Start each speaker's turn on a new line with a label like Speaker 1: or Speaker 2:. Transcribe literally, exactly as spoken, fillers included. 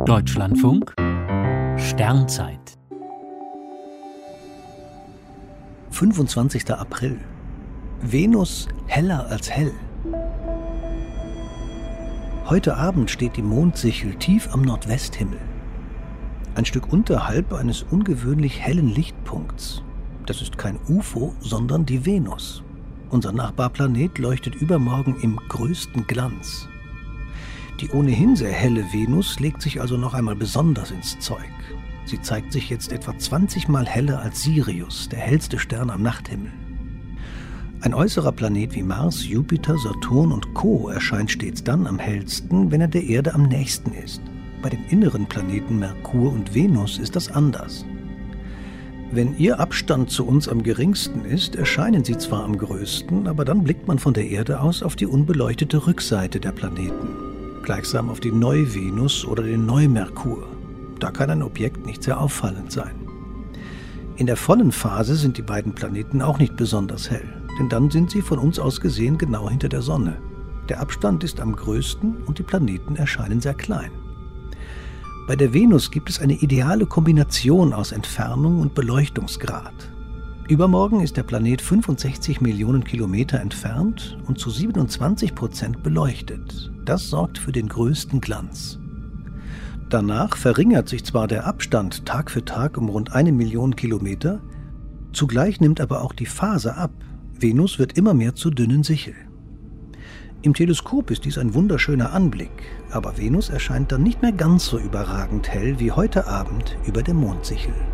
Speaker 1: Deutschlandfunk Sternzeit
Speaker 2: fünfundzwanzigster April. Venus heller als hell. Heute Abend steht die Mondsichel tief am Nordwesthimmel. Ein Stück unterhalb eines ungewöhnlich hellen Lichtpunkts. Das ist kein U F O, sondern die Venus. Unser Nachbarplanet leuchtet übermorgen im größten Glanz. Die ohnehin sehr helle Venus legt sich also noch einmal besonders ins Zeug. Sie zeigt sich jetzt etwa zwanzig Mal heller als Sirius, der hellste Stern am Nachthimmel. Ein äußerer Planet wie Mars, Jupiter, Saturn und Co. erscheint stets dann am hellsten, wenn er der Erde am nächsten ist. Bei den inneren Planeten Merkur und Venus ist das anders. Wenn ihr Abstand zu uns am geringsten ist, erscheinen sie zwar am größten, aber dann blickt man von der Erde aus auf die unbeleuchtete Rückseite der Planeten. Gleichsam auf die Neu-Venus oder den Neu-Merkur. Da kann ein Objekt nicht sehr auffallend sein. In der vollen Phase sind die beiden Planeten auch nicht besonders hell, denn dann sind sie von uns aus gesehen genau hinter der Sonne. Der Abstand ist am größten und die Planeten erscheinen sehr klein. Bei der Venus gibt es eine ideale Kombination aus Entfernung und Beleuchtungsgrad. Übermorgen ist der Planet fünfundsechzig Millionen Kilometer entfernt und zu siebenundzwanzig Prozent beleuchtet. Das sorgt für den größten Glanz. Danach verringert sich zwar der Abstand Tag für Tag um rund eine Million Kilometer, zugleich nimmt aber auch die Phase ab. Venus wird immer mehr zur dünnen Sichel. Im Teleskop ist dies ein wunderschöner Anblick, aber Venus erscheint dann nicht mehr ganz so überragend hell wie heute Abend über der Mondsichel.